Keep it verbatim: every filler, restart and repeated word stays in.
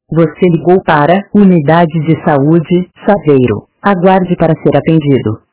Você ligou para Unidade de Saúde, Saveiro. Aguarde para ser atendido.